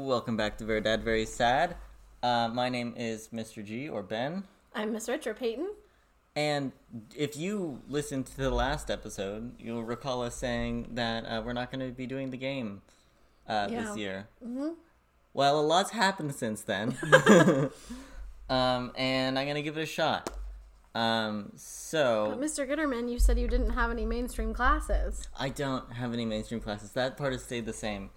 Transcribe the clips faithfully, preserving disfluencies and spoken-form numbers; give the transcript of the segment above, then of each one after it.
Welcome back to Very Dad, Very Sad. Uh, my name is Mister G, or Ben. I'm Miss Rich, or Peyton. And if you listened to the last episode, you'll recall us saying that uh, we're not going to be doing the game uh, Yeah. this year. Mm-hmm. Well, a lot's happened since then. um, and I'm going to give it a shot. Um, so... But Mister Gooderman, you said you didn't have any mainstream classes. I don't have any mainstream classes. That part has stayed the same.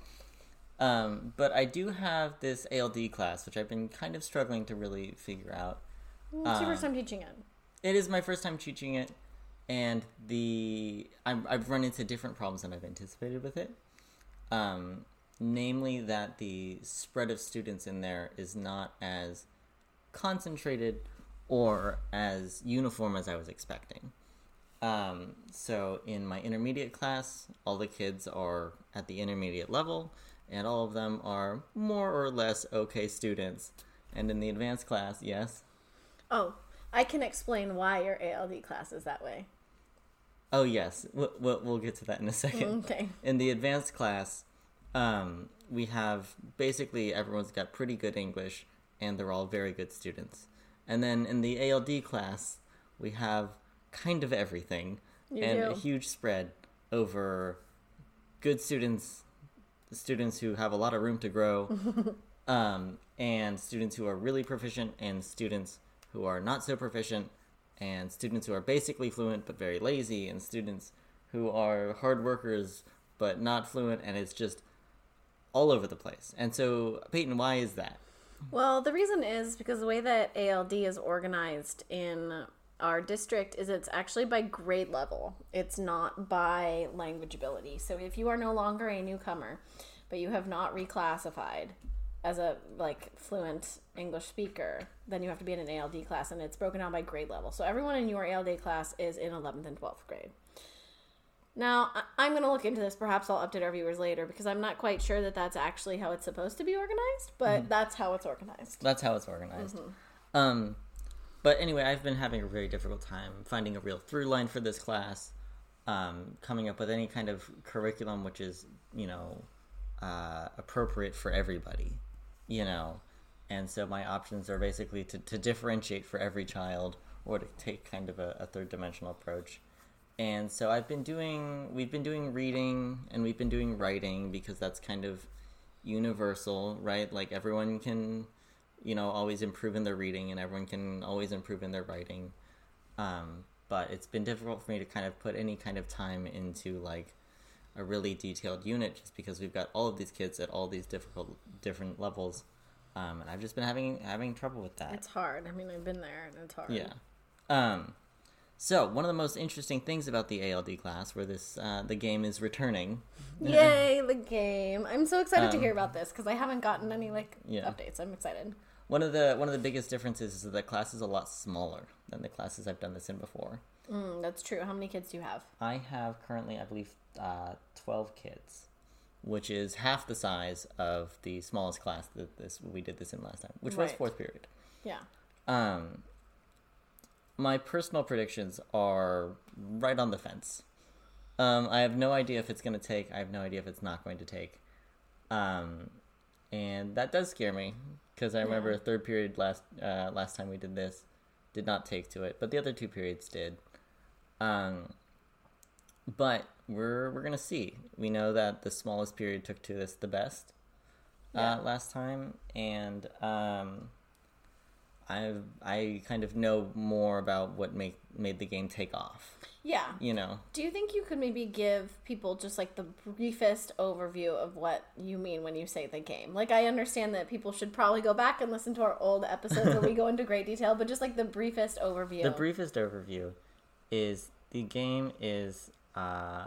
Um, but I do have this A L D class, which I've been kind of struggling to really figure out. It's your Um, first time teaching it. It is my first time teaching it, and the I'm, I've run into different problems than I've anticipated with it. Um, namely, that the spread of students in there is not as concentrated or as uniform as I was expecting. Um, so in my intermediate class, all the kids are at the intermediate level, and all of them are more or less okay students. And in the advanced class, yes. Oh, I can explain why your A L D class is that way. Oh, yes. We'll, we'll, we'll get to that in a second. Okay. In the advanced class, um, we have basically everyone's got pretty good English, and they're all very good students. And then in the A L D class, we have kind of everything, You and do. a huge spread over good students, students who have a lot of room to grow, um, and students who are really proficient, and students who are not so proficient, and students who are basically fluent but very lazy, and students who are hard workers but not fluent, and it's just all over the place. And so, Peyton, why is that? Well, the reason is because the way that A L D is organized in our district is it's actually by grade level. It's not by language ability. So if you are no longer a newcomer, but you have not reclassified as a like fluent English speaker, then you have to be in an A L D class, and it's broken down by grade level. So everyone in your A L D class is in eleventh and twelfth grade. Now, I- I'm going to look into this. Perhaps I'll update our viewers later, because I'm not quite sure that that's actually how it's supposed to be organized, but that's how it's organized. That's how it's organized. Um, but anyway, I've been having a very difficult time finding a real through line for this class, um, coming up with any kind of curriculum which is, you know, uh, appropriate for everybody, you know. And so my options are basically to, to differentiate for every child, or to take kind of a, a third dimensional approach. And so I've been doing, we've been doing reading, and we've been doing writing, because that's kind of universal, right? Like, everyone can, you know, always improve in their reading, and everyone can always improve in their writing. Um, but it's been difficult for me to kind of put any kind of time into, like, a really detailed unit, just because we've got all of these kids at all these difficult, different levels. Um, and I've just been having, having trouble with that. It's hard. I mean, I've been there, and it's hard. Yeah. Um, so, one of the most interesting things about the A L D class, where this, uh, the game is returning. Yay, the game. I'm so excited to Um, hear about this, because I haven't gotten any, like, Yeah. updates. I'm excited. One of the one of the biggest differences is that the class is a lot smaller than the classes I've done this in before. Mm, that's true. How many kids do you have? I have currently, I believe, uh, twelve kids, which is half the size of the smallest class that this we did this in last time, which was Right. fourth period. Yeah. Um, my personal predictions are right on the fence. Um, I have no idea if it's going to take. I have no idea if it's not going to take. Um, and that does scare me, because I remember Yeah. third period last uh, last time we did this did not take to it, but the other two periods did. Um, but we're we're gonna see. We know that the smallest period took to this the best uh, Yeah. last time, and um, I I kind of know more about what make made the game take off. Yeah. You know, Do you think you could maybe give people just, like, the briefest overview of what you mean when you say the game? Like, I understand that people should probably go back and listen to our old episodes where we go into great detail, but just, like, the briefest overview. the briefest overview is the game is uh,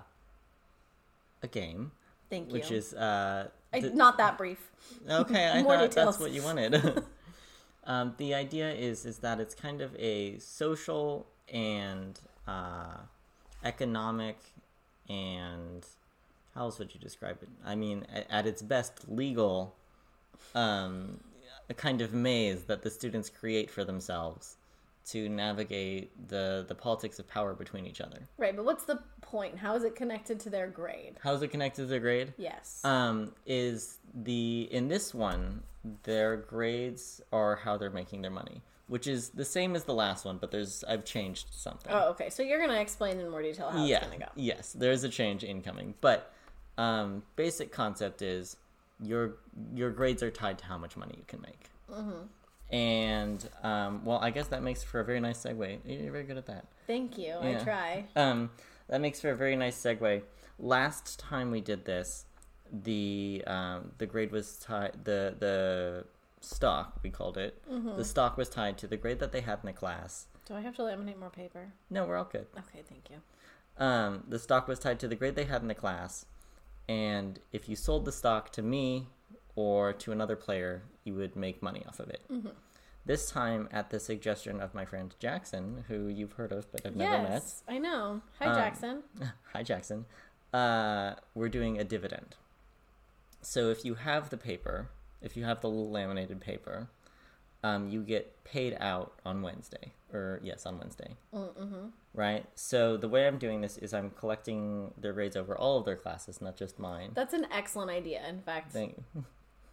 a game, Thank you. which is uh, I, the- not that brief. Okay, I More thought details. that's what you wanted. um, the idea is is that it's kind of a social and uh, economic and how else would you describe it? I mean, at, at its best, legal, um, a kind of maze that the students create for themselves to navigate the the politics of power between each other. Right, but what's the point? How is it connected to their grade? How is it connected to their grade? Yes. Um, is the in this one, their grades are how they're making their money, which is the same as the last one, but there's I've changed something. Oh, okay. So you're gonna explain in more detail how yeah, it's gonna go. Yes, there's a change incoming, but um, basic concept is your your grades are tied to how much money you can make. Mm-hmm. And, um, well, I guess that makes for a very nice segue. You're very good at that. Thank you. Yeah. I try. Um, that makes for a very nice segue. Last time we did this, the um, the grade was tied, the, the stock, we called it, mm-hmm. the stock was tied to the grade that they had in the class. Do I have to laminate more paper? No, we're all good. Okay, thank you. Um, the stock was tied to the grade they had in the class, and if you sold the stock to me or to another player, you would make money off of it. Mm-hmm. This time, at the suggestion of my friend Jackson, who you've heard of but have yes, never met. Yes, I know. Hi, um, Jackson. Hi, Jackson. Uh, we're doing a dividend. So if you have the paper, if you have the little laminated paper, um, you get paid out on Wednesday. Or, yes, on Wednesday. Mm-hmm. Right? So the way I'm doing this is I'm collecting their grades over all of their classes, not just mine. That's an excellent idea, in fact. Thank you.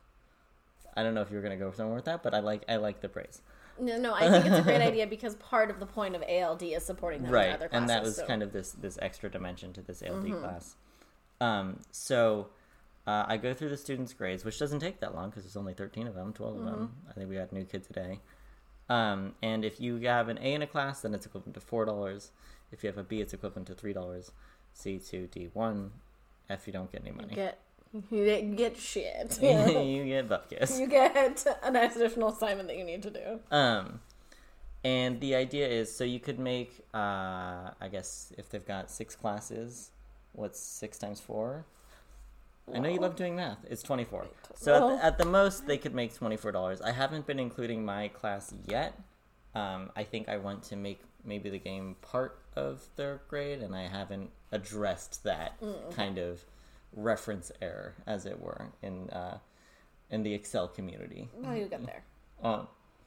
I don't know if you were going to go somewhere with that, but I like I like the praise. No, no, I think it's a great idea because part of the point of A L D is supporting them right. in other classes. And that was so. kind of this, this extra dimension to this A L D mm-hmm. class. Um, so uh, I go through the students' grades, which doesn't take that long because there's only thirteen of them, twelve mm-hmm. of them. I think we got a new kid today. Um, and if you have an A in a class, then it's equivalent to four dollars. If you have a B, it's equivalent to three dollars. C two, D one. F, you don't get any money. You get, you get, you get shit. You get bupkis. You get an additional assignment that you need to do. Um, and the idea is, so you could make, uh, I guess, if they've got six classes, what's six times four? I know you love doing math. It's twenty-four. So at the, at the most, they could make twenty-four dollars. I haven't been including my class yet. Um, I think I want to make maybe the game part of their grade, and I haven't addressed that mm. kind of reference error, as it were, in uh, in the Excel community. Oh, you get there. Um,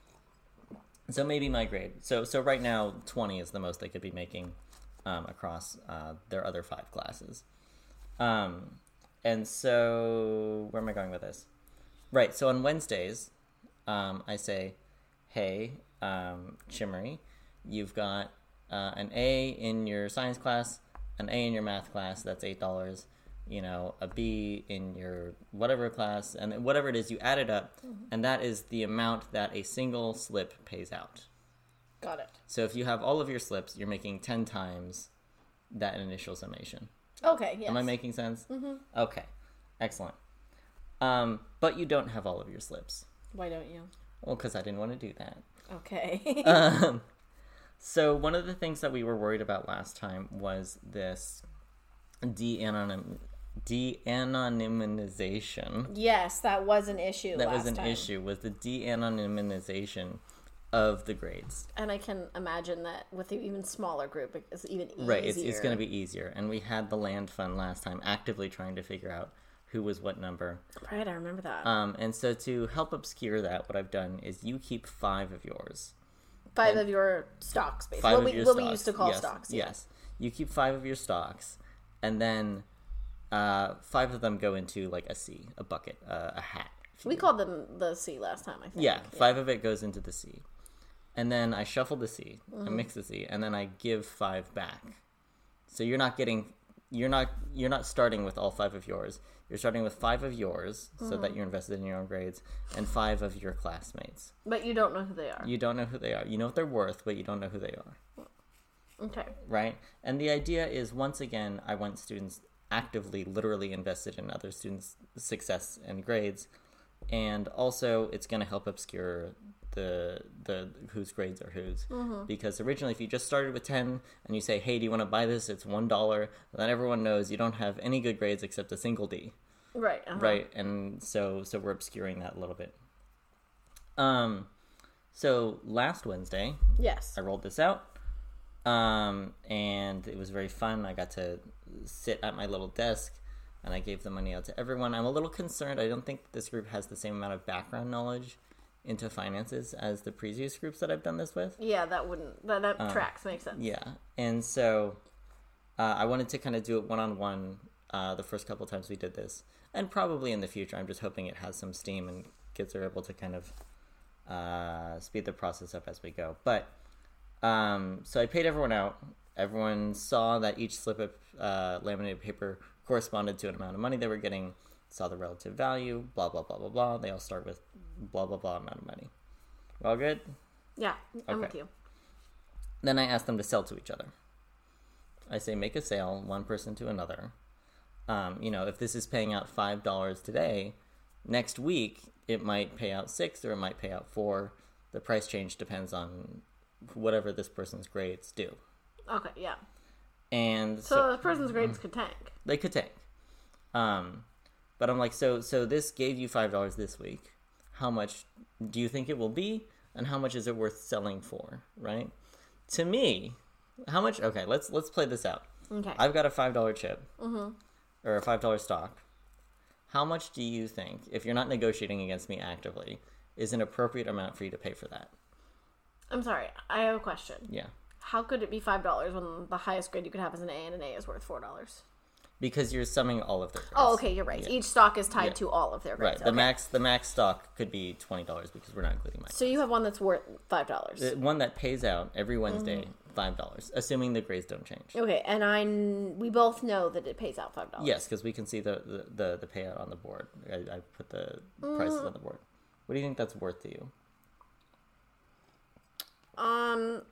so maybe my grade. So so right now, twenty is the most they could be making um, across uh, their other five classes. Um, and so where am I going with this? Right. So on Wednesdays, um, I say, "Hey, um, Chimmery, you've got uh, an A in your science class, an A in your math class. That's eight dollars. You know, a B in your whatever class, and whatever it is, you add it up, mm-hmm. and that is the amount that a single slip pays out." Got it. So if you have all of your slips, you're making ten times that initial summation. Okay, yes. Am I making sense? Mm-hmm. Okay, excellent. Um, but you don't have all of your slips. Why don't you? Well, because I didn't want to do that. Okay. um, so one of the things that we were worried about last time was this de-anonym, de-anonymization. Yes, that was an issue That last was an time. issue, was the de-anonymization of the grades. And I can imagine that with the even smaller group, it's even easier. Right, it's, it's going to be easier. And we had the land fund last time actively trying to figure out who was what number. Right, I remember that. Um, and so to help obscure that, what I've done is you keep five of yours. Five and of your stocks, basically. Five what of we, your what stocks. we used to call yes, stocks. Yeah. Yes. You keep five of your stocks, and then uh, five of them go into like a C, a bucket, uh, a hat. We called them the C last time, I think. Yeah, five yeah. of it goes into the C. And then I shuffle the C, mm-hmm. I mix the C, and then I give five back. So you're not getting, you're not, you're not starting with all five of yours. You're starting with five of yours, mm-hmm. so that you're invested in your own grades, and five of your classmates. But you don't know who they are. You don't know who they are. You know what they're worth, but you don't know who they are. Okay. Right? And the idea is, once again, I want students actively, literally invested in other students' success and grades, and also it's going to help obscure the the whose grades are whose, mm-hmm. because originally if you just started with ten and you say, hey, do you want to buy this, it's one dollar, then everyone knows you don't have any good grades except a single D, right uh-huh. right? And so so we're obscuring that a little bit. Um so last Wednesday, yes, I rolled this out, um and it was very fun. I got to sit at my little desk and I gave the money out to everyone. I'm a little concerned. I don't think this group has the same amount of background knowledge into finances as the previous groups that I've done this with. Yeah, that wouldn't, that, that um, tracks, makes sense. Yeah, and so uh, I wanted to kind of do it one-on-one uh, the first couple times we did this. And probably in the future, I'm just hoping it has some steam and kids are able to kind of uh, speed the process up as we go. But, um, so I paid everyone out. Everyone saw that each slip of uh, laminated paper corresponded to an amount of money they were getting, saw the relative value, blah, blah, blah, blah, blah. They all start with blah, blah, blah amount of money. All good? Yeah, I'm Okay. with you. Then I ask them to sell to each other. I say make a sale, one person to another. Um, you know, if this is paying out five dollars today, next week it might pay out six or it might pay out four. The price change depends on whatever this person's grades do. Okay, yeah. And So, so the person's grades could tank. they could take. Um, but I'm like, so so this gave you five dollars this week. How much do you think it will be? And how much is it worth selling for, right? To me, how much? Okay, let's let's play this out. Okay. I've got a five dollar chip, mm-hmm. or a five dollar stock. How much do you think, if you're not negotiating against me actively, is an appropriate amount for you to pay for that? I'm sorry, I have a question. Yeah, How could it be five dollars when the highest grade you could have is an A and an A is worth four dollars? because you're summing all of their grades. Oh, okay, you're right. Yeah. Each stock is tied Yeah. to all of their Right. grades. The Okay. max the max stock could be twenty dollars because we're not including mine. So you have one that's worth five dollars. The one that pays out every Wednesday, Mm-hmm. five dollars, assuming the grades don't change. Okay, and I kn- we both know that it pays out five dollars. Yes, because we can see the, the, the, the payout on the board. I, I put the prices Mm. on the board. What do you think that's worth to you? Um,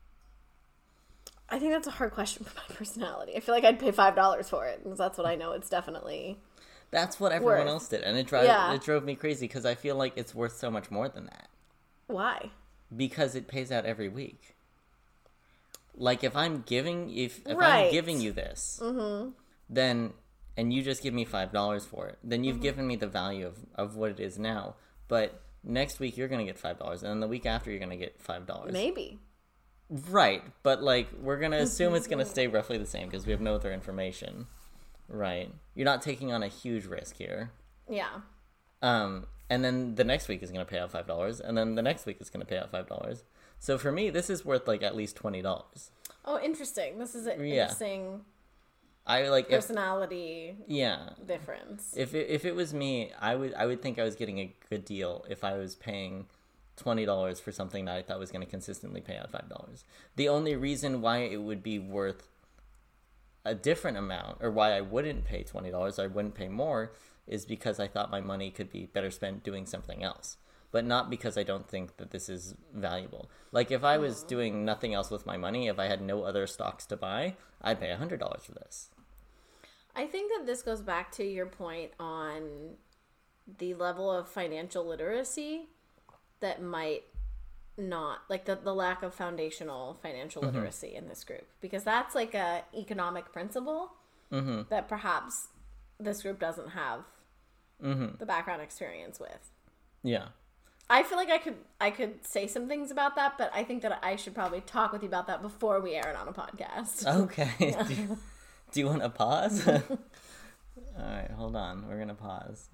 I think that's a hard question for my personality. I feel like I'd pay five dollars for it because that's what I know. It's definitely That's what everyone Worth. else did, and it drove Yeah. it drove me crazy because I feel like it's worth so much more than that why. because it pays out every week. Like if I'm giving if if Right. I'm giving you this, Mm-hmm. then and you just give me five dollars for it, then you've Mm-hmm. given me the value of of what it is now. But next week you're gonna get five dollars, and then the week after you're gonna get five dollars. Maybe. Right, but like we're gonna assume it's gonna stay roughly the same because we have no other information. Right, you're not taking on a huge risk here. Yeah. Um, and then the next week is gonna pay out five dollars, and then the next week is gonna pay out five dollars. So for me, this is worth like at least twenty dollars. Oh, interesting. This is an Yeah. interesting I like if personality yeah. difference. If it, if it was me, I would I would think I was getting a good deal if I was paying twenty dollars for something that I thought was going to consistently pay out five dollars. The only reason why it would be worth a different amount, or why I wouldn't pay twenty dollars, I wouldn't pay more, is because I thought my money could be better spent doing something else. But not because I don't think that this is valuable. Like if I was doing nothing else with my money, if I had no other stocks to buy, I'd pay one hundred dollars for this. I think that this goes back to your point on the level of financial literacy that might not, like the, the lack of foundational financial Mm-hmm. literacy in this group. Because that's like a economic principle Mm-hmm. that perhaps this group doesn't have Mm-hmm. the background experience with. Yeah. I feel like I could I could say some things about that, but I think that I should probably talk with you about that before we air it on a podcast. Okay. do, you, do you want to pause? All right, hold on. We're gonna pause.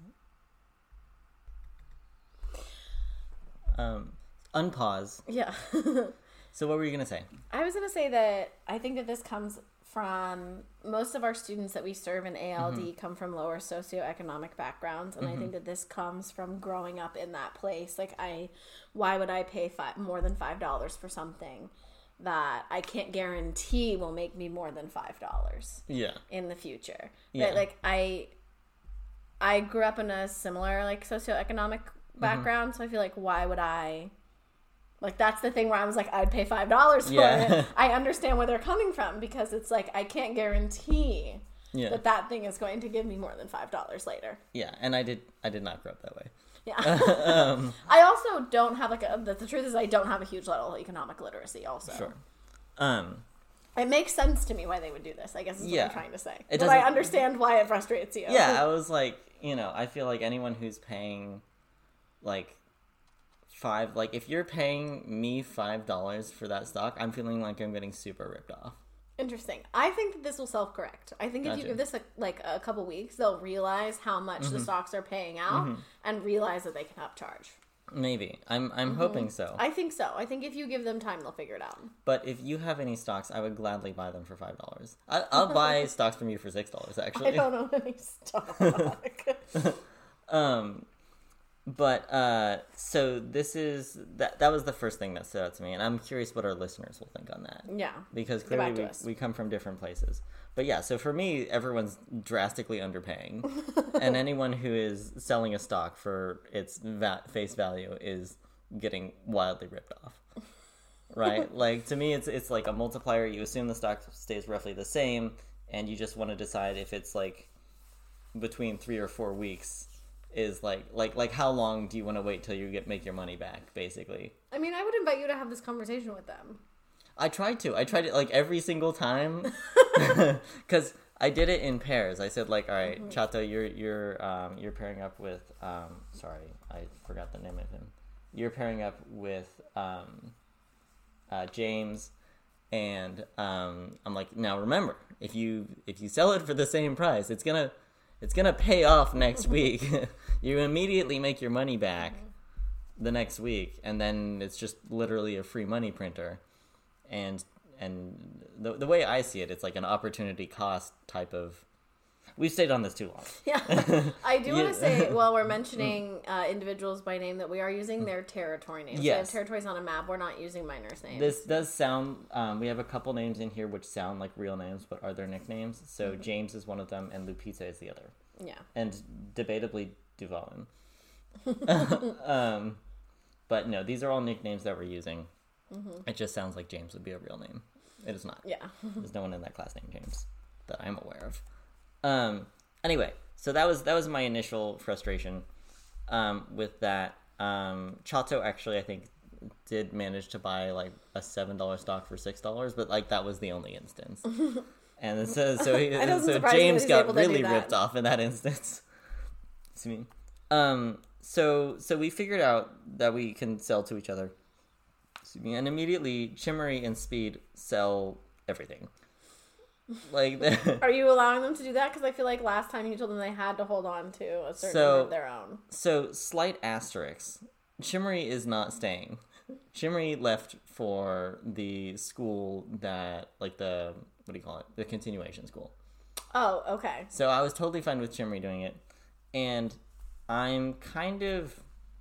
Um, unpause. Yeah. So what were you gonna say? I was going to say that I think that this comes from most of our students that we serve in A L D Mm-hmm. come from lower socioeconomic backgrounds, and I think that this comes from growing up in that place. Like, I, why would I pay five, more than five dollars for something that I can't guarantee will make me more than five dollars Yeah. in the future? Yeah. But like I, I grew up in a similar like socioeconomic background, so I feel like why would I? Like, that's the thing where I was like, I'd pay five dollars for Yeah. it. I understand where they're coming from because it's like, I can't guarantee Yeah. that that thing is going to give me more than five dollars later. Yeah, and I did. I did not grow up that way. Yeah. Um, I also don't have, like, a, the, the truth is I don't have a huge level of economic literacy also. sure. Um, It makes sense to me why they would do this, I guess is Yeah. what I'm trying to say. It But I doesn't- understand why it frustrates you. yeah, I was like, you know, I feel like anyone who's paying, like, five, like, if you're paying me five dollars for that stock, I'm feeling like I'm getting super ripped off. Interesting. I think that this will self-correct. I think if you Gotcha. give this a, like a couple weeks, they'll realize how much the stocks are paying out and realize that they can upcharge. Maybe. I'm I'm mm-hmm. hoping so. I think so. I think if you give them time, they'll figure it out. But if you have any stocks, I would gladly buy them for five dollars. I'll buy stocks from you for six dollars, actually. I don't own any stock. um, but, uh, so this is, that that was the first thing that stood out to me, and I'm curious what our listeners will think on that. Yeah. Because clearly we, we come from different places. But yeah, so for me, everyone's drastically underpaying. And anyone who is selling a stock for its va- face value is getting wildly ripped off. Right? Like, to me, it's it's like a multiplier. You assume the stock stays roughly the same, and you just want to decide if it's like between three or four weeks is like like like how long do you want to wait till you get make your money back, basically. I mean, I would invite you to have this conversation with them. I tried to. I tried it like every single time, because I did it in pairs. I said like, all right, mm-hmm. Chato, you're you're um, you're pairing up with um, sorry, I forgot the name of him. You're pairing up with um, uh, James, and um, I'm like, now remember, if you if you sell it for the same price, it's gonna it's gonna pay off next week. You immediately make your money back mm-hmm. the next week, and then it's just literally a free money printer. And and the the way I see it, it's like an opportunity cost type of. We've stayed on this too long. Yeah, I do want to say while we're mentioning uh, individuals by name that we are using their territory names. Yes, so territories on a map. We're not using miners' names. This does sound. Um, we have a couple names in here which sound like real names, but are their nicknames. So mm-hmm. James is one of them, and Lupita is the other. Yeah, and debatably Duvalin. um, but no, these are all nicknames that we're using. Mm-hmm. It just sounds like James would be a real name. It is not. Yeah. There's no one in that class named James that I'm aware of. Um. Anyway, so that was that was my initial frustration um, with that. Um, Chato actually, I think, did manage to buy like a seven dollar stock for six dollars, but like that was the only instance. And so so, he, so James got really ripped off in that instance. Excuse me. Um. So so we figured out that we can sell to each other. And immediately, Chimmery and Speed sell everything. Like, are you allowing them to do that? Because I feel like last time you told them they had to hold on to a certain so, number of their own. So, slight asterisk. Chimmery is not staying. Chimmery left for the school that, like the, what do you call it? The continuation school. Oh, okay. So, I was totally fine with Chimmery doing it. And I'm kind of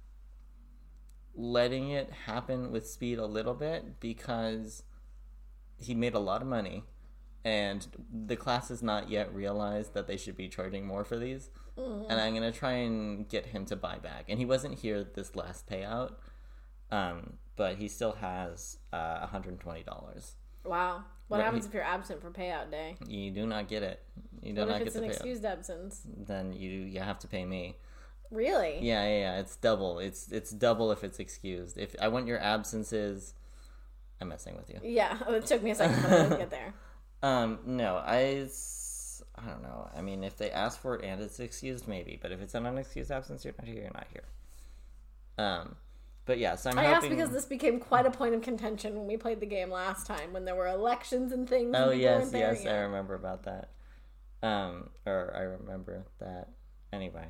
letting it happen with Speed a little bit because he made a lot of money and the class has not yet realized that they should be charging more for these. Mm-hmm. And I'm going to try and get him to buy back. And he wasn't here this last payout, um, but he still has uh, one hundred twenty dollars. Wow. What right, happens he, if you're absent for payout day? You do not get it. You do what not if get it's the an payout. Excused absence? Then you you have to pay me. Really? Yeah, yeah, yeah. It's double. It's it's double if it's excused. If I want your absences, I'm messing with you. Yeah, it took me a second to get there. Um, no, I, I don't know. I mean, if they ask for it and it's excused, maybe. But if it's an unexcused absence, you're not here. You're not here. Um, but yeah, so I'm. I hoping... asked because this became quite a point of contention when we played the game last time, when there were elections and things. Oh and yes, yes, I remember about that. Um, or I remember that. Anyway.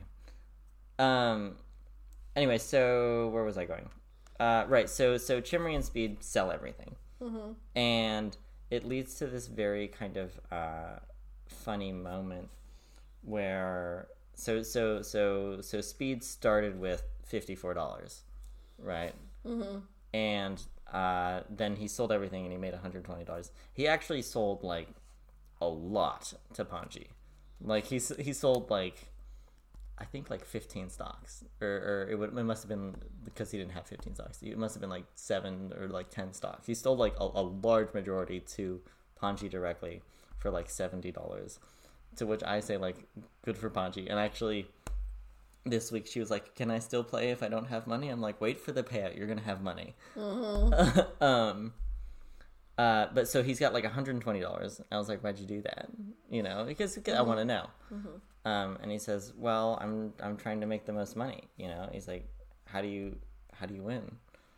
Um, anyway, so where was I going? Uh, right, so so Chimmery and Speed sell everything. Mm-hmm. And it leads to this very kind of uh, funny moment where so so so so Speed started with fifty-four dollars, right? Mm-hmm. And uh, then he sold everything and he made one hundred twenty dollars. He actually sold like a lot to Panji. Like he he sold like I think like fifteen stocks, or, or it, would, it must have been because he didn't have fifteen stocks. It must have been like seven or like ten stocks. He stole like a, a large majority to Panji directly for like seventy dollars. To which I say like, good for Panji. And actually, this week she was like, "Can I still play if I don't have money?" I'm like, "Wait for the payout. You're gonna have money." Mm-hmm. um, uh, but so he's got like one hundred twenty dollars. I was like, "Why'd you do that?" You know, because mm-hmm. I want to know. Mm-hmm. Um, and he says, "Well, I'm I'm trying to make the most money." You know, he's like, "How do you how do you win?"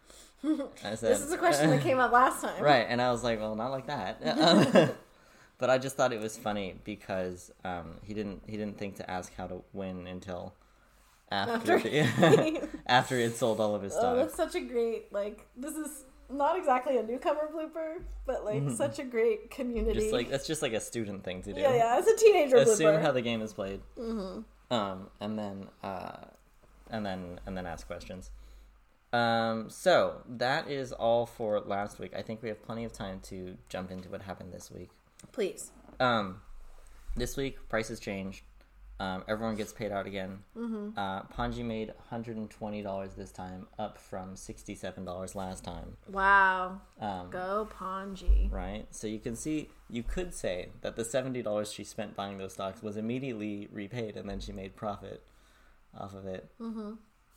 I said, "This is a question that came up last time." Right, and I was like, "Well, not like that." um, but I just thought it was funny because um, he didn't he didn't think to ask how to win until after After the, after he had sold all of his Oh, stock. that's such a great, like, this is not exactly a newcomer blooper, but, like, such a great community. Just like that's just like a student thing to do. Yeah, yeah, it's a teenager Assume blooper. how the game is played, mm-hmm. um, and then uh, and then and then ask questions. Um, so that is all for last week. I think we have plenty of time to jump into what happened this week. Please. Um, this week prices changed. Um, everyone gets paid out again. Mm-hmm. Uh, Ponji made one hundred twenty dollars this time, up from sixty-seven dollars last time. Wow. Um, Go Ponji. Right? So you can see, you could say that the seventy dollars she spent buying those stocks was immediately repaid, and then she made profit off of it. Mm-hmm.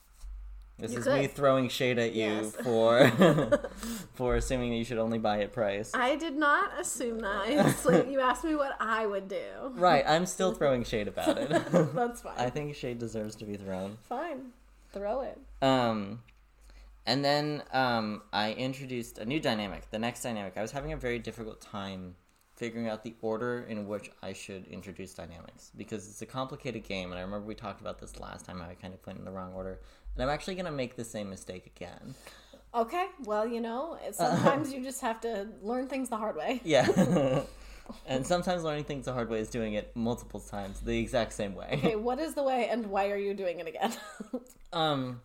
This You is could. me throwing shade at you Yes. for for assuming that you should only buy at price. I did not assume that. It's like you asked me what I would do. Right, I'm still throwing shade about it. That's fine. I think shade deserves to be thrown. Fine. Throw it. Um, and then um, I introduced a new dynamic. The next dynamic, I was having a very difficult time figuring out the order in which I should introduce dynamics because it's a complicated game, and I remember we talked about this last time, how I kind of went in the wrong order, and I'm actually going to make the same mistake again. Okay. Well, you know, it's- sometimes you just have to learn things the hard way. Yeah. And sometimes learning things the hard way is doing it multiple times the exact same way. Okay, what is the way and why are you doing it again? Um,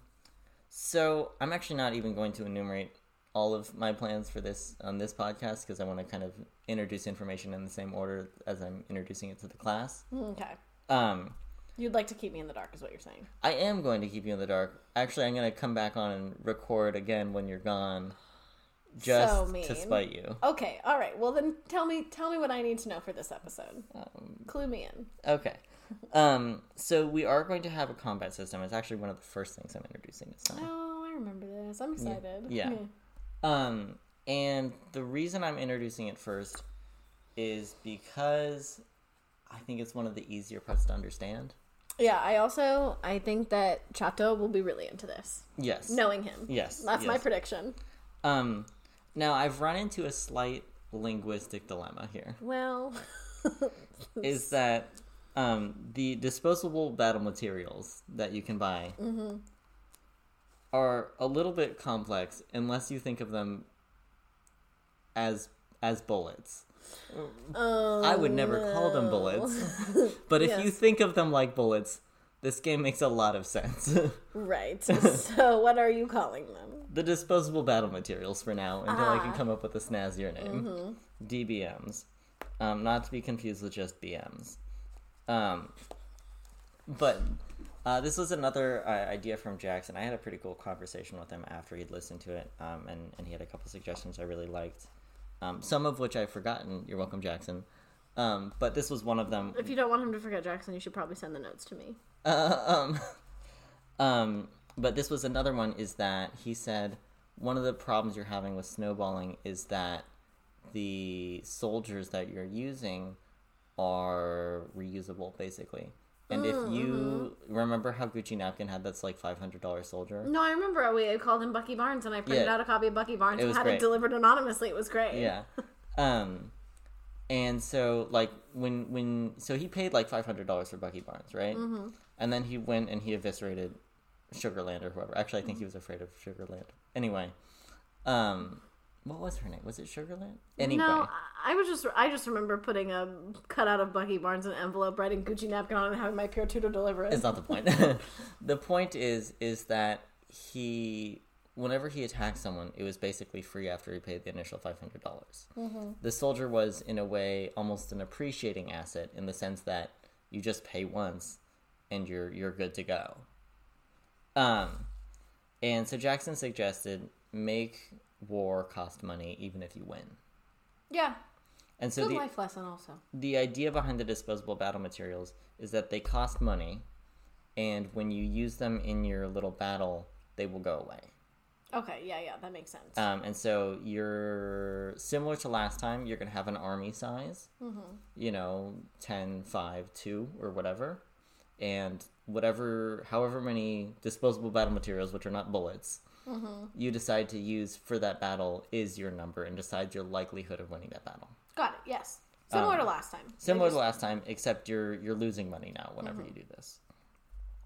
so I'm actually not even going to enumerate all of my plans for this on this podcast because I want to kind of introduce information in the same order as I'm introducing it to the class. Okay. Um, You'd like to keep me in the dark is what you're saying. I am going to keep you in the dark. Actually, I'm going to come back on and record again when you're gone, just So mean. to spite you. Okay, all right. Well, then tell me tell me what I need to know for this episode. Um, Clue me in. okay. Um, so we are going to have a combat system. It's actually one of the first things I'm introducing this time. Oh, I remember this. I'm excited. Yeah. Um, and the reason I'm introducing it first is because I think it's one of the easier parts to understand. Yeah, I also I think that Chato will be really into this. Yes. Knowing him. Yes. That's yes. my prediction. Um, now I've run into a slight linguistic dilemma here. Well, Is that um, the disposable battle materials that you can buy mm-hmm. are a little bit complex unless you think of them as as bullets. oh, I would never no. call them bullets, but if Yes. you think of them like bullets, this game makes a lot of sense. Right. So what are you calling them? The disposable battle materials for now, until I can Ah. come up with a snazzier name. Mm-hmm. D B Ms. Um, not to be confused with just B Ms. Um, but uh, this was another uh, idea from Jackson. I had a pretty cool conversation with him after he'd listened to it, um, and, and he had a couple suggestions I really liked. Um, some of which I've forgotten. You're welcome, Jackson. Um, but this was one of them. If you don't want him to forget Jackson, you should probably send the notes to me. Uh, um, um, but this was another one, is that he said one of the problems you're having with snowballing is that the soldiers that you're using are reusable, basically. And if you remember how Gucci Napkin had that's like five hundred dollars soldier? No, I remember we called him Bucky Barnes, and I printed Yeah. out a copy of Bucky Barnes It and was had great. it delivered anonymously. It was great. Yeah. Um, and so like when, when, so he paid like five hundred dollars for Bucky Barnes, right? Mm-hmm. And then he went and he eviscerated Sugarland or whoever. Actually, I think he was afraid of Sugarland. Anyway, um, what was her name? Was it Sugarland? Anyway. No, I was just I just remember putting a cutout of Bucky Barnes in an envelope, writing Gucci Napkin on it, and having my peer tutor deliver it. It's not the point. The point is, is that he, whenever he attacked someone, it was basically free after he paid the initial five hundred dollars. Mm-hmm. The soldier was, in a way, almost an appreciating asset in the sense that you just pay once and you're you're good to go. Um, and so Jackson suggested make war cost money even if you win. Yeah. And so Good the life lesson also. the idea behind the disposable battle materials is that they cost money, and when you use them in your little battle, they will go away. Okay, yeah, yeah, that makes sense. Um, and so you're similar to last time. You're going to have an army size, mm-hmm. you know, ten, five, two, or whatever. And whatever, however many disposable battle materials, which are not bullets, mm-hmm. you decide to use for that battle is your number and decides your likelihood of winning that battle. Got it, yes. Similar um, to last time. Similar Just- to last time, except you're you're losing money now whenever mm-hmm. you do this.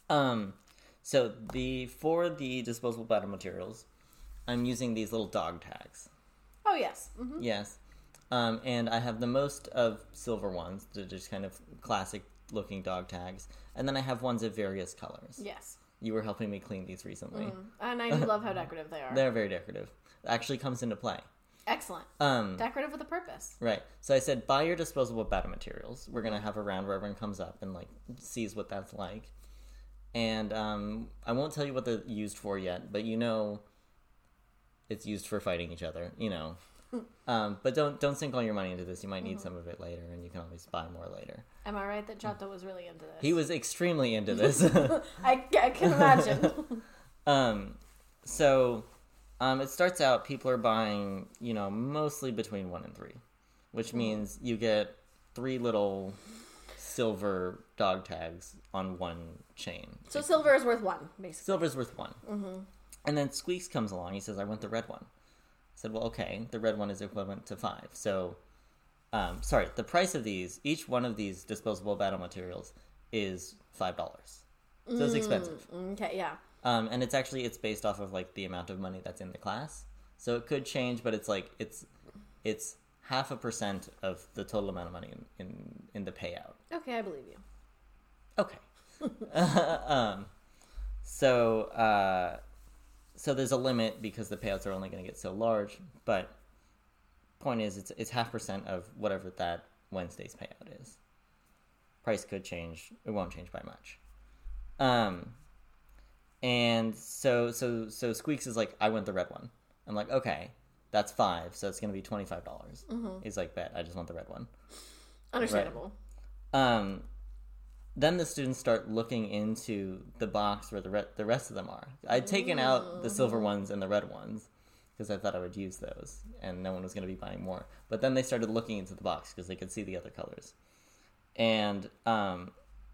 Um, so the for the disposable battle materials, I'm using these little dog tags. Oh, yes. Mm-hmm. Yes. Um, and I have the most of silver ones, they're just kind of classic-looking dog tags. And then I have ones of various colors. Yes. You were helping me clean these recently. Mm. And I do love how decorative they are. They're very decorative. It actually comes into play. Excellent. Um, Decorative with a purpose. Right. So I said, buy your disposable battle materials. We're going to have a round where everyone comes up and, like, sees what that's like. And um, I won't tell you what they're used for yet, but you know it's used for fighting each other, you know. Um, but don't don't sink all your money into this. You might need mm-hmm. some of it later, and you can always buy more later. Am I right that Giotto was really into this? He was extremely into this. I, I can imagine. um, so um, it starts out, people are buying, you know, mostly between one and three, which means you get three little silver dog tags on one chain. So silver is worth one, basically. Silver's worth one. Mm-hmm. And then Squeaks comes along. He says, I want the red one. I said, well, okay, the red one is equivalent to five. So, um, sorry, the price of these, each one of these disposable battle materials is five dollars. So mm, it's expensive. Okay, yeah. Um, and it's actually, it's based off of, like, the amount of money that's in the class. So it could change, but it's, like, it's it's half a percent of the total amount of money in, in, in the payout. Okay, I believe you. Okay. um, so, uh... So there's a limit because the payouts are only going to get so large, but point is it's it's half percent of whatever that Wednesday's payout is. Price could change. It won't change by much. Um, and so so so Squeaks is like, I want the red one. I'm like, okay, that's five, so it's going to be twenty-five dollars. Mm-hmm. He's like, bet, I just want the red one. Understandable. Right. Um. Then the students start looking into the box where the re- the rest of them are. I'd taken out the silver ones and the red ones because I thought I would use those, and no one was going to be buying more. But then they started looking into the box because they could see the other colors. And um,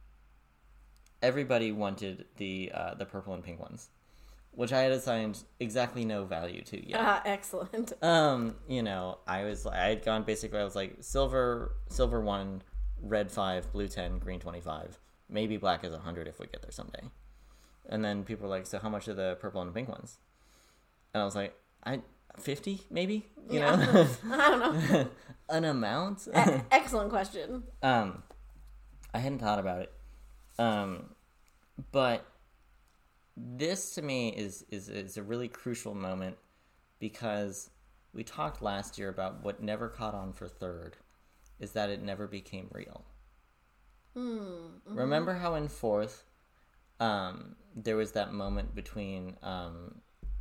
everybody wanted the uh, the purple and pink ones, which I had assigned exactly no value to yet. Ah, excellent. Um, you know, I was I had gone basically. I was like silver, silver one. Red five, blue ten, green twenty-five. Maybe black is one hundred if we get there someday. And then people were like, so how much are the purple and pink ones? And I was like, I fifty maybe? You yeah. know? I don't know. An amount? E- excellent question. Um, I hadn't thought about it. Um, but this to me is, is, is a really crucial moment because we talked last year about what never caught on for third. Is that it never became real. Mm, mm-hmm. Remember how in fourth, um, there was that moment between um,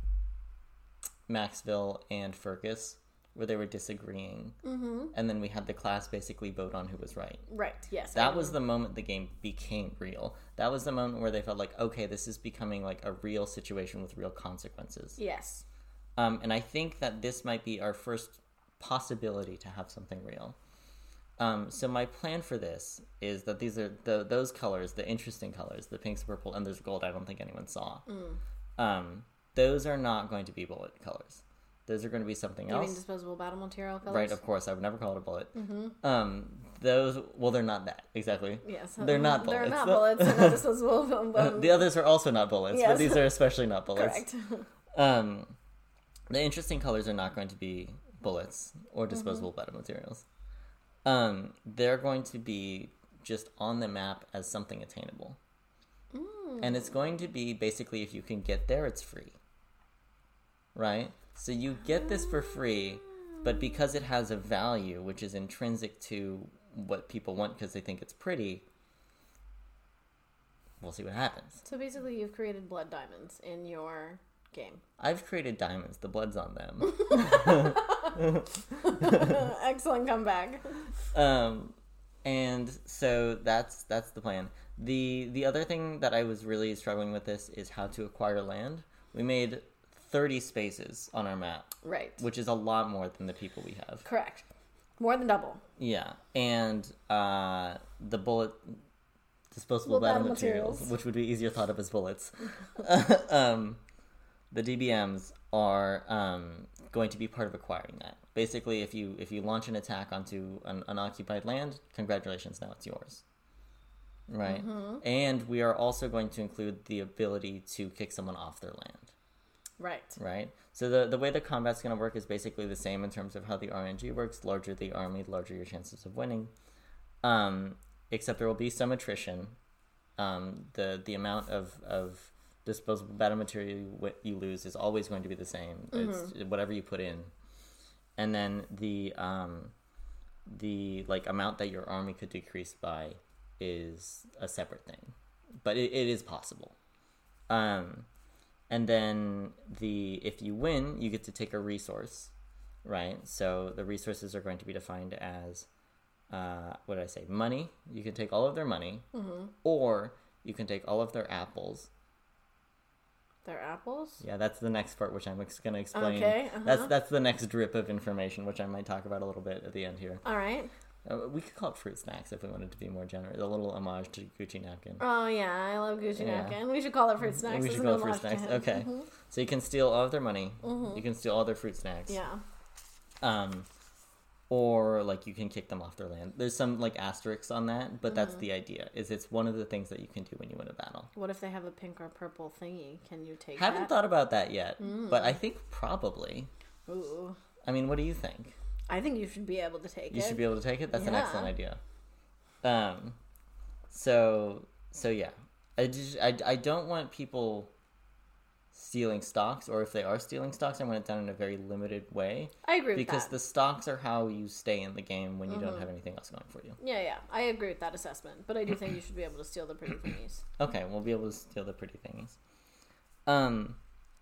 Maxville and Fergus where they were disagreeing, mm-hmm. and then we had the class basically vote on who was right. Right, yes. That was the moment the game became real. That was the moment where they felt like, okay, this is becoming like a real situation with real consequences. Yes. Um, and I think that this might be our first possibility to have something real. Um, so my plan for this is that these are the those colors, the interesting colors, the pinks, purple, and there's gold I don't think anyone saw. Mm. Um, those are not going to be bullet colors. Those are going to be something you else. You mean disposable battle material colors? Right, of course. I would never call it a bullet. Mm-hmm. Um, those, well, they're not that, exactly. Yes. They're not bullets. They're not bullets. They're not disposable. Um, the others are also not bullets, yes. but these are especially not bullets. Correct. Um, the interesting colors are not going to be bullets or disposable mm-hmm. battle materials. Um, they're going to be just on the map as something attainable. Mm. And it's going to be basically if you can get there, it's free. Right? So you get this for free, but because it has a value, which is intrinsic to what people want because they think it's pretty, we'll see what happens. So basically you've created blood diamonds in your game. I've created diamonds. The blood's on them. Excellent comeback. Um, and so that's that's the plan. The the other thing that I was really struggling with this is how to acquire land. We made thirty spaces on our map. Right. Which is a lot more than the people we have. Correct. More than double. Yeah. And uh, the bullet disposable battle battle materials, materials, which would be easier thought of as bullets. um, the D B Ms are um, going to be part of acquiring that. Basically, if you if you launch an attack onto an unoccupied land, congratulations, now it's yours. Right. Mm-hmm. And we are also going to include the ability to kick someone off their land. Right. Right. So the the way the combat's going to work is basically the same in terms of how the R N G works. Larger the army, larger your chances of winning. Um, except there will be some attrition. Um, the the amount of, of disposable battle material you, you lose is always going to be the same. Mm-hmm. It's whatever you put in. And then the um, the like amount that your army could decrease by is a separate thing, but it, it is possible. Um, and then the if you win, you get to take a resource, right? So the resources are going to be defined as uh, what did I say? Money. You can take all of their money, mm-hmm. or you can take all of their apples. Their apples? Yeah, that's the next part, which I'm ex- going to explain. Okay. Uh-huh. That's that's the next drip of information, which I might talk about a little bit at the end here. All right. Uh, we could call it fruit snacks if we wanted to be more generous. A little homage to Gucci Napkin. Oh, yeah. I love Gucci Yeah. Napkin. We should call it fruit snacks. We should call it fruit snacks. Okay. Mm-hmm. So you can steal all of their money. Mm-hmm. You can steal all their fruit snacks. Yeah. Um, or, like, you can kick them off their land. There's some, like, asterisks on that, but mm-hmm. that's the idea. Is it's one of the things that you can do when you win a battle. What if they have a pink or purple thingy? Can you take Haven't that? thought about that yet, mm. but I think probably. Ooh. I mean, what do you think? I think you should be able to take you it. You should be able to take it? That's yeah. an excellent idea. Um, so, so yeah. I, just, I, I don't want people stealing stocks, or if they are stealing stocks, I want it done in a very limited way. I agree with that. Because the stocks are how you stay in the game when you mm-hmm. don't have anything else going for you. Yeah, yeah. I agree with that assessment. But I do think you should be able to steal the pretty thingies. Okay, we'll be able to steal the pretty thingies. Um...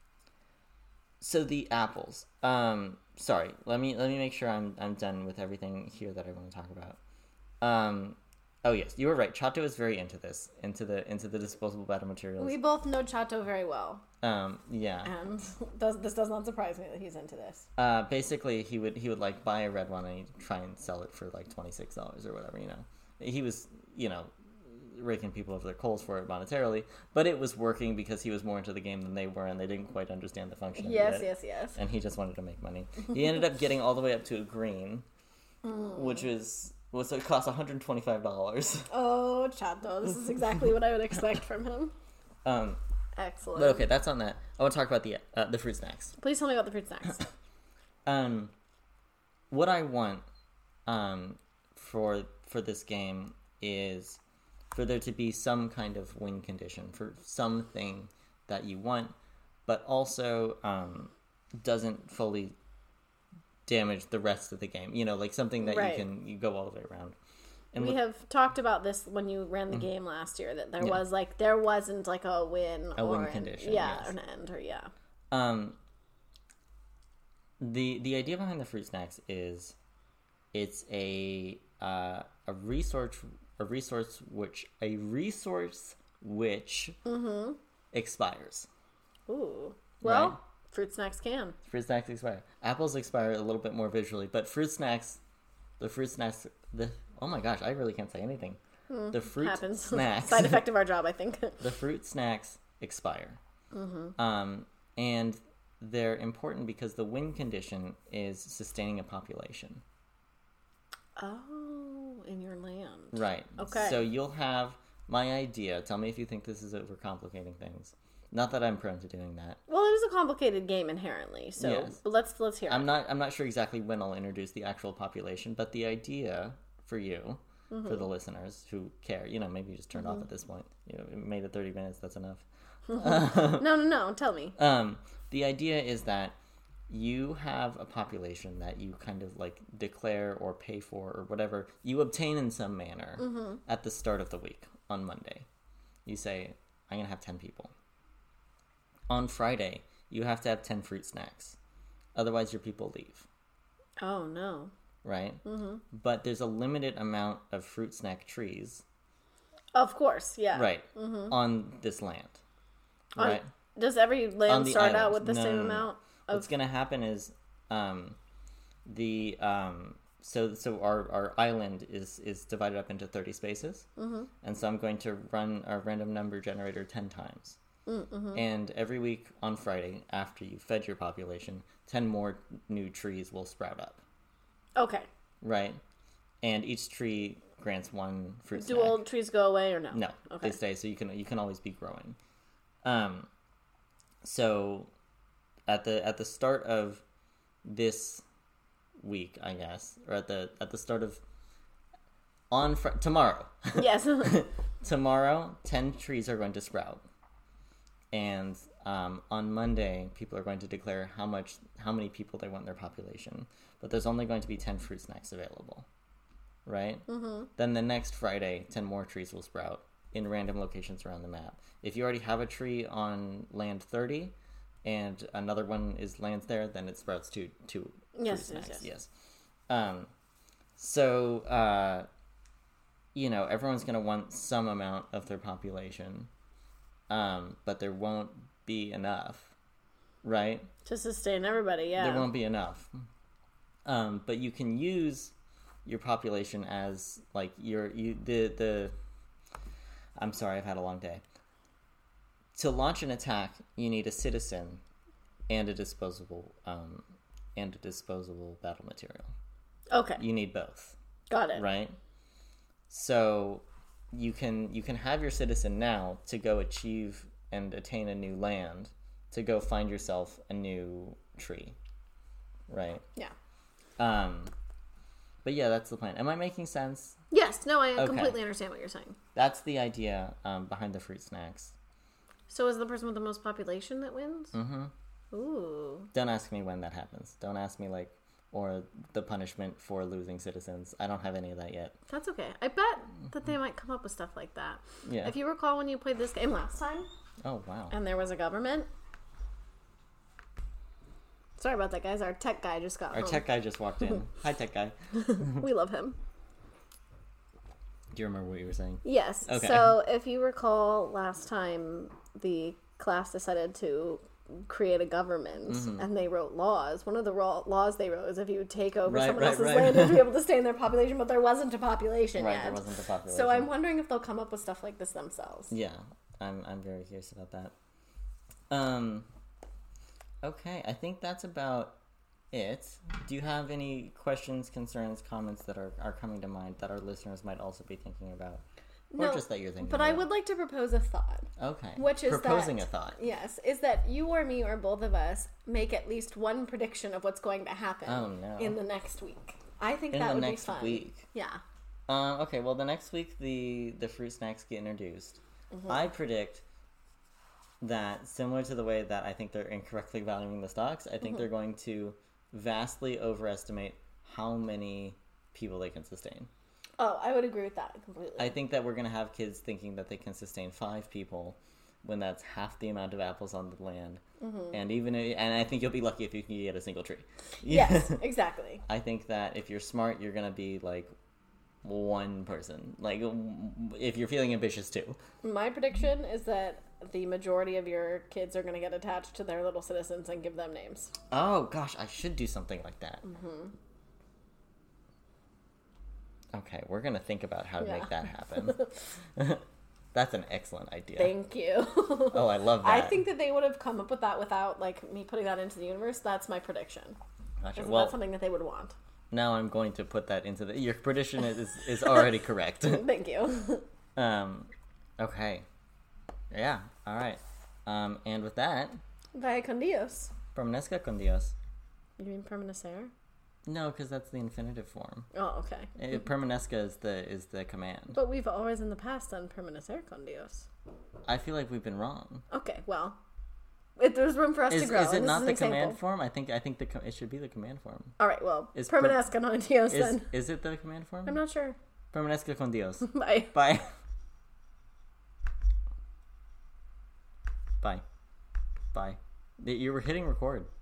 So the apples. Um, sorry. Let me let me make sure I'm I'm done with everything here that I want to talk about. Um, oh yes, you were right. Chato is very into this, into the into the disposable battle materials. We both know Chato very well. Um, yeah. And does, this does not surprise me that he's into this. Uh, basically, he would he would like buy a red one and he'd try and sell it for like twenty six dollars or whatever. You know, he was you know. raking people over their coals for it monetarily, but it was working because he was more into the game than they were, and they didn't quite understand the function yes, of it. Yes, yes, yes. And he just wanted to make money. He ended up getting all the way up to a green, mm. which was well, so it cost one hundred twenty-five dollars. Oh, Chato, this is exactly what I would expect from him. Um, Excellent. But okay, that's on that. I want to talk about the uh, the fruit snacks. Please tell me about the fruit snacks. um, what I want, um, for for this game is for there to be some kind of win condition for something that you want, but also um, doesn't fully damage the rest of the game. You know, like something that right. you can you go all the way around. And we with, have talked about this when you ran the mm-hmm. game last year, that there yeah. was like there wasn't like a win a or win an, condition, yeah, yes. an end or yeah. Um. The the idea behind the fruit snacks is, it's a uh, a resource. A resource which a resource which mm-hmm. expires. Ooh, well, right? Fruit snacks can. Fruit snacks expire. Apples expire a little bit more visually, but fruit snacks, the fruit snacks, the oh my gosh, I really can't say anything. Mm, the fruit happens. snacks, side effect of our job, I think. The fruit snacks expire, mm-hmm. um, and they're important because the win condition is sustaining a population. Oh, in your land. Right. Okay. So you'll have my idea. Tell me if you think this is overcomplicating things. Not that I'm prone to doing that. Well, it is a complicated game inherently. So yes. let's let's hear I'm it. not I'm not sure exactly when I'll introduce the actual population, but the idea for you, mm-hmm. for the listeners who care, you know, maybe you just turned mm-hmm. off at this point. You know, it made it thirty minutes. That's enough. no, no, no. Tell me. Um, the idea is that you have a population that you kind of like declare or pay for or whatever you obtain in some manner mm-hmm. at the start of the week on Monday. You say, I'm going to have ten people. On Friday, you have to have ten fruit snacks. Otherwise, your people leave. Oh, no. Right? Mm-hmm. But there's a limited amount of fruit snack trees. Of course, yeah. Right. Mm-hmm. On this land. On, right? Does every land start island. out with the no, same no, no. amount? What's going to happen is um, the um, so so our, our island is, is divided up into thirty spaces, mm-hmm. and so I'm going to run a random number generator ten times, mm-hmm. and every week on Friday after you fed your population, ten more new trees will sprout up. Okay. Right, and each tree grants one fruit Do snack. old trees go away or no? No, Okay. they stay. So you can you can always be growing. Um, so at the at the start of this week, I guess, or at the at the start of on fr- tomorrow. Yes. Tomorrow, ten trees are going to sprout, and um, on Monday, people are going to declare how much how many people they want in their population. But there's only going to be ten fruit snacks available, right? Mm-hmm. Then the next Friday, ten more trees will sprout in random locations around the map. If you already have a tree on land thirty, and another one is lands there, then it sprouts two two Yes, fruit yes, snacks. yes. Yes. Um. So, uh, you know, everyone's going to want some amount of their population, um, but there won't be enough, right? To sustain everybody, yeah. There won't be enough. Um, but you can use your population as like your you the the. I'm sorry, I've had a long day. To launch an attack, you need a citizen and a disposable um, and a disposable battle material. Okay. You need both, Got it. right? So you can you can have your citizen now to go achieve and attain a new land, to go find yourself a new tree, right? Yeah. Um, but yeah, that's the plan. Am I making sense? Yes. No, I Okay. completely understand what you're saying. That's the idea um, behind the fruit snacks. So is the person with the most population that wins? Mm-hmm. Ooh. Don't ask me when that happens. Don't ask me like, or the punishment for losing citizens. I don't have any of that yet. That's okay. I bet that they might come up with stuff like that. Yeah. If you recall when you played this game last time, Oh wow. and there was a government. Sorry about that, guys. Our tech guy just got Our home. tech guy just walked in. Hi, tech guy. We love him. Do you remember what you were saying? Yes. Okay. So if you recall last time, the class decided to create a government Mm-hmm. and they wrote laws. One of the raw laws they wrote is if you take over Right, someone right, else's right. land, you'd be able to stay in their population, but there wasn't a population Right, yet. there wasn't a population. So I'm wondering if they'll come up with stuff like this themselves. Yeah, I'm I'm very curious about that. Um. Okay, I think that's about it. Do you have any questions, concerns, comments that are, are coming to mind that our listeners might also be thinking about? Or No, just that you're thinking But about? I would like to propose a thought. Okay. Which is Proposing that, a thought. Yes, is that you or me or both of us make at least one prediction of what's going to happen Oh, no. in the next week. I think In that the would next be fun. week. Yeah. Um, okay, well, the next week the, the fruit snacks get introduced. Mm-hmm. I predict that, similar to the way that I think they're incorrectly valuing the stocks, I think Mm-hmm. they're going to vastly overestimate how many people they can sustain. Oh, I would agree with that completely. I think that we're going to have kids thinking that they can sustain five people when that's half the amount of apples on the land. Mm-hmm. And even and I think you'll be lucky if you can get a single tree. Yes, exactly. I think that if you're smart, you're going to be like one person. Like if you're feeling ambitious too. My prediction is that the majority of your kids are going to get attached to their little citizens and give them names. Oh gosh, I should do something like that. Mm-hmm. Okay, we're going to think about how to Yeah. make that happen. That's an excellent idea. Thank you. Oh, I love that. I think that they would have come up with that without like me putting that into the universe. That's my prediction. Gotcha. Isn't Well, that something that they would want? now I'm going to put that into the. Your prediction is is already correct. Thank you. Um, okay. Yeah. All right. Um, and with that, Vaya con Dios. permanezca con Dios. You mean permanecer? No, because that's the infinitive form. Oh, okay. Eh, Permanesca is the is the command. But we've always in the past done permanecer con Dios. I feel like we've been wrong. Okay, well, it, there's room for us Is, to grow. is it and this not an the example. command form? I think I think the co- it should be the command form. All right, well, Is per- permanesca con Dios Is then. is it the command form? I'm not sure. Permanezca con Dios. Bye. Bye. Bye. Bye. You were hitting record.